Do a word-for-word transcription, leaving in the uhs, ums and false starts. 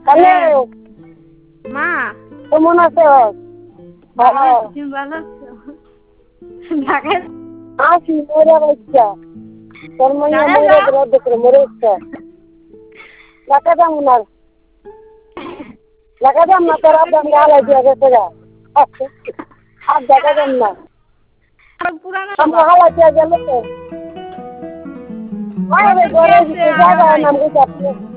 Hello মা কেমন আছো? ভালো আছি, তুমি ভালো আছো? ঢাকায় আছি মরে বাচ্চা তোর মাইয়া ঢাকায় মরে যাও বড় দেখে মরে ইচ্ছা লাগা দাম না লাগা দাম না তোর আদাম গালা দিয়া গেছে গা আর দেখা দাম না পুরানো আমরা হালা দিয়া গেল তো আরে ঘরে গেছে দিতে আনা জায়গা নাই নাম কইতা